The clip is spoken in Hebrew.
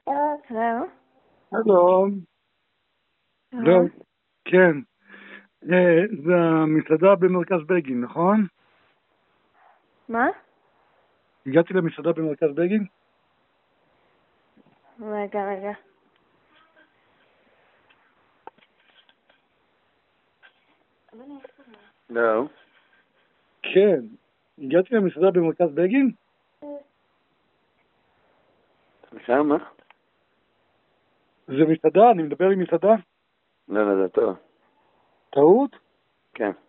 Hello? שלום. Hello? כן. זה המסעדה במרכז בגין, נכון? מה? הגעתי למסעדה במרכז בגין? רגע. לא. כן. הגעתי למסעדה במרכז בגין? סליחה, מה? זה מסעדה? אני מדבר עם מסעדה? לא, זה טוב. טעות? כן.